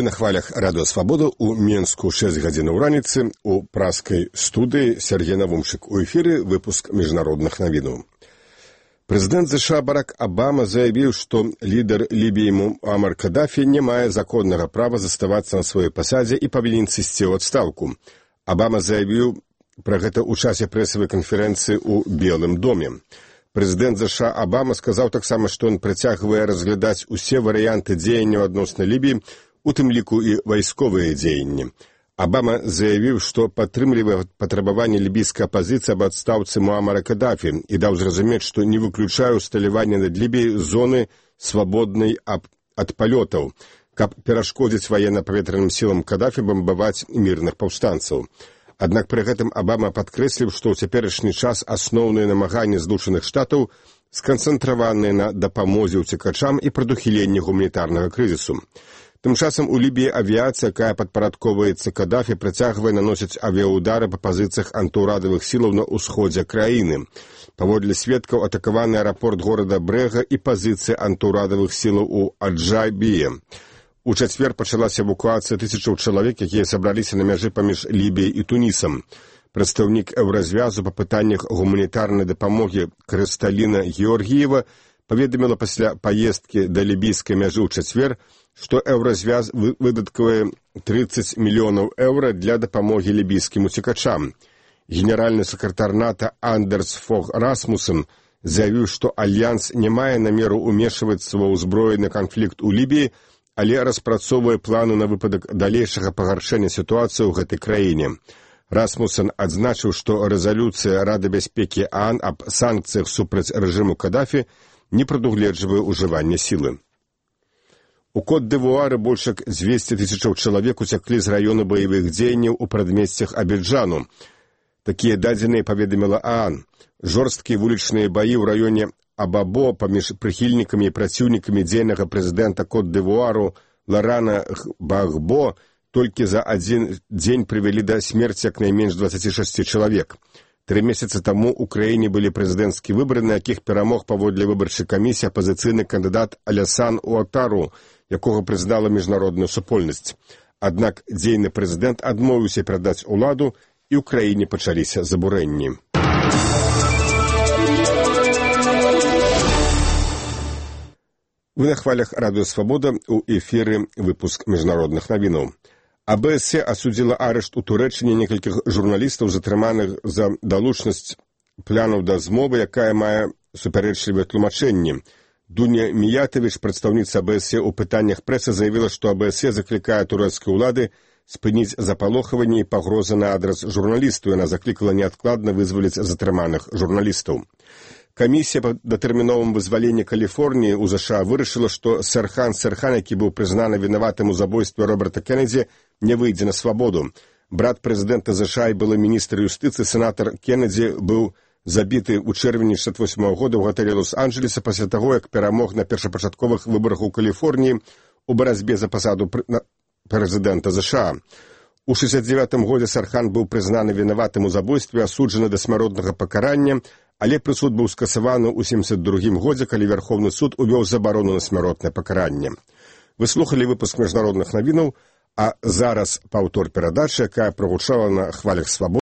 На хвалях радыё «Свабода» у Менску 6 гадзінаў раніцы у праскай студыі Сергей Навумчык. У эфіры выпуск міжнародных навінаў. Прэзідэнт США Барак Абама заявіў, што лідар Лібіі Муамар Кадафі не мае законнага права заставацца на сваёй пасадзе і павінен сысці ў адстаўку. Абама заявіў пра гэта ў часе прэсавай канферэнцыі ў Белым доме. Прэзідэнт США Абама сказаў таксама, што ён працягвае разглядаць усе варыянты дзеянняў адносна Лібіі, у тым ліку і вайсковыя дзеянні. Абама заявіў, што падтрымлівае патрабаванне лібійскай апазіцыі аб адстаўцы Муамара Кадафі і даў зразумець, што не выключае ўсталяванне над Лібіяй зоны свабоднай ад палётаў, каб перашкодзіць ваенна-паветраным сілам Кадафі бамбаваць мірных паўстанцаў. Аднак пры гэтым Абама падкрэсліў, што ў цяперашні час асноўныя намаганні Злучаных Штатаў сканцэнтраваныя на дапамозе ўцекачам і прадухіленні гуманітарнага крызісу. Тым часам у Лібіі авіяцыя, якая падпарадковваецца Кадафі, працягвае наносіць авіаудары па пазіцыях антыўрадавых сілаў на ўсходзе краіны. Паводле сведкаў, атакаваны аэрапорт горада Брэга і пазіцыі антыўрадавых сілаў у Аджайбіе. У чацвер пачалася эвакуацыя тысячаў чалавек, якія сабраліся на мяжы паміж Лібіяй і Тунісам. Прадстаўнік Еўразвязу па пытаннях гуманітарнай дапамогі Крысталіна Георгіева паведаміла пасля паездкі да лібійскай мяжы ў чацвер, што Еўразвяз выдаткавае 30 мільёнаў еўра для дапамогі лібійскім уцекачам. Генеральны сакратар НАТО Андерс Фог Расмуссен заявіў, што Альянс не мае намеру ўмешвацца ва ўзброены канфлікт у Лібіі, але распрацоўвае планы на выпадак далейшага пагаршэння сітуацыі ў гэтай краіне. Расмуссен адзначыў, што рэзалюцыя Рады бяспекі ААН аб санкцыях супраць рэжыму Кадафі не прадугледжвае ўжыванне сілы. У Кот-д'Івуары больш як 200 тысячаў чалавек уцяклі з раёна баявых дзеянняў у прадмесцях Абіджану. Такія дадзеныя паведаміла ААН. Жорсткія вулічныя баі ў раёне Абабо паміж прыхільнікамі і праціўнікамі дзейнага прэзідэнта Кот-д'Івуару Ларана Gbagbo толькі за адзін дзень прывялі да смерці як найменш 26 чалавек. 3 месяцы таму ў краіне былі прэзідэнцкія выбары, на якіх перамог паводле выбарчай камісіі апазіцыйны кандыдат Алясан Уатару, якога прызнала міжнародную супольнасць. Аднак дзейны прэзідэнт адмовіўся перадаць уладу, і ў краіне пачаліся забурэнні. Вы на хвалях радыё «Свабода», у эфіры выпуск міжнародных навінаў. АБС асудзіла арышт у Турэччыне некалькіх журналістаў, затрыманых за далучнасць планаў да змовы, якая мае супярэчлівыя тлумачэнні. Дуня Міятавіч, прадстаўніца АБС у пытаннях прэсы, заявіла, што АБС заклікае турэцкай улады спыніць запалохаванне і пагрозы на адрас журналістаў. Яна заклікала неадкладна вызваліць затрыманых журналістаў. Камісія па датэрміновым вызваленні Каліфорніі ў ЗША вырашыла, што Серхан Серхан, які быў прызнаны вінаватым у забойстве Роберта Кеннеді, не выйдзе на свабоду. Брат прэзідэнта ЗША і былы міністр юстыцыі сенатар Кеннеді быў забіты ў чэрвені 1968 года ў гатэлі Лос-Анджелеса пасля таго, як перамог на першапачатковых выбарах у Каліфорніі у барацьбе за пасаду прэзідэнта ЗША. У 1969 годзе Серхан быў прызнаны вінаватым у забойстве, асуджаны да смяротнага пакарання, але прысуд быў скасаваны ў 1972 годзе, калі Вярхоўны суд увёў забарону на смяротнае пакаранне. Вы слухалі выпуск міжнародных навінаў, а зараз паўтор перадачы, якая прагучала на хвалях «Свабоды».